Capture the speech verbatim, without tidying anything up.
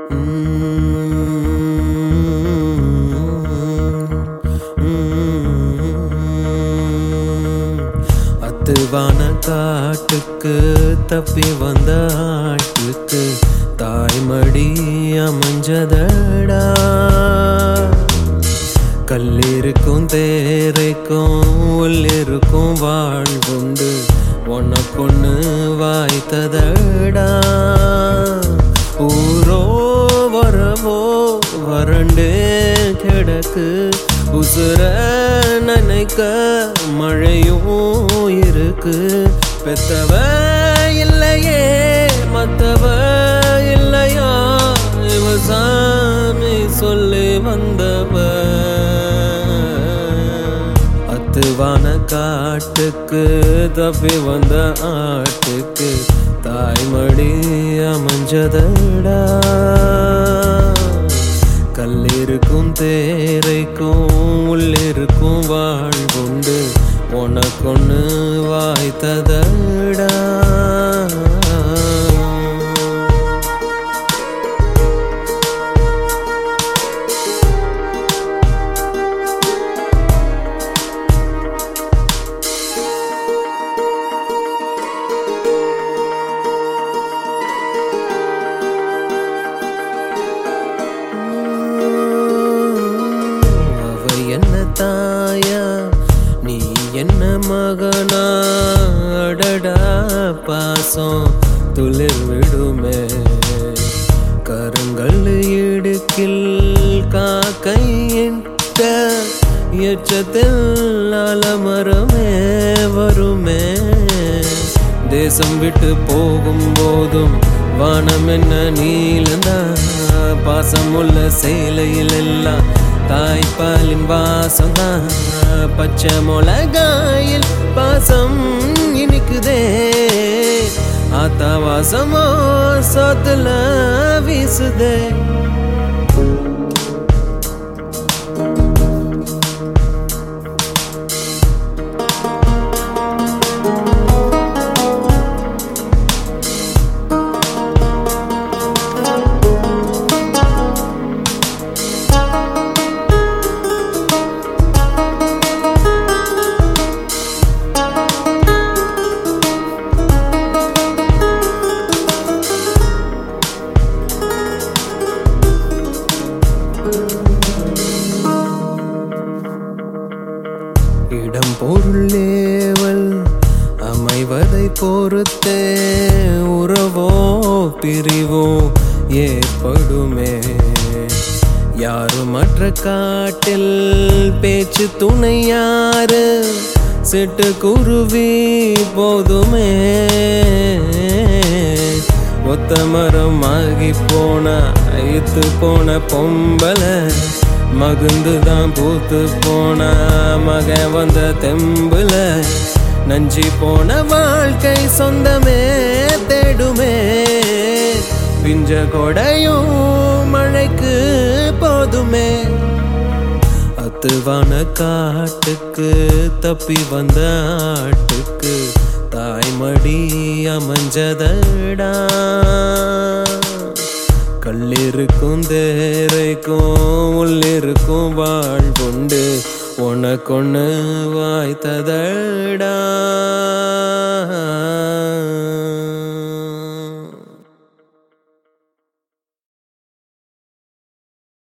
அத்துவான காட்டுக்கு தப்பி வந்த ஆட்டுக்கு தாய்மடி அமைஞ்சதடா. கல்லிருக்கும் தேரைக்கும் உள்ளிருக்கும் வாழ்வுண்டு உனக்கொன்னு வாய்த்ததடா. ஊரோ வரவோ வறண்டே கிடக்கு உசுர நினைக்க மழையும் இருக்கு. பெத்தவ இல்லையே மத்தவ இல்லையா இவ சாமி சொல்லி வந்தவ. அத்துவான காட்டுக்கு தப்பி வந்த ஆட்டுக்கு தாய்மடி அமைஞ்சதடா. கல்லிருக்கும் தேரைக்கும் உள்ளிருக்கும் வாழ்வுண்டு உனக்கொன்னு வாய்த்ததடா. என்ன தாயா நீ என்ன மகனா அடடா பாசம் துளிர் விடுமே. கருங்கல் இடுக்கில் காக்கையிட்ட எச்சத்தில் அலமரமே வருமே. தேசம் விட்டு போகும் போதும் வானம் என்ன நீலந்தா. பாசமுள்ள சேலையில் எல்லாம் தாய்ப்பாலின் வாசம்தான். பச்சை மொளகாயில் பாசம் இனிக்குதே. ஆத்தா வாசமோ சோத்துல வீசுதே. இடம் பொருளேவல் அமைவதை பொறுத்தே உறவோ பிரிவோ ஏற்படுமே. யாரும் மற்ற காட்டில் பேச்சு துணை யாரு சிட்டு குருவி போதுமே. ஒத்த மரம் ஆகி போன ஐத்து போன பொம்பல மகுந்துதான் பூத்து போன மக வந்த தெம்புல. நஞ்சி போன வாழ்க்கை சொந்தமே தேடுமே. பிஞ்ச கொடையும் மழைக்கு போதுமே. அத்துவான காட்டுக்கு தப்பி வந்த ஆட்டுக்கு தாய்மடி அமைஞ்சதடா. கல்லிருக்கும் தேரைக்கும் உள்ளிருக்கும் வாழ்வுண்டு உனக்கொன்னு வாய்த்ததடா.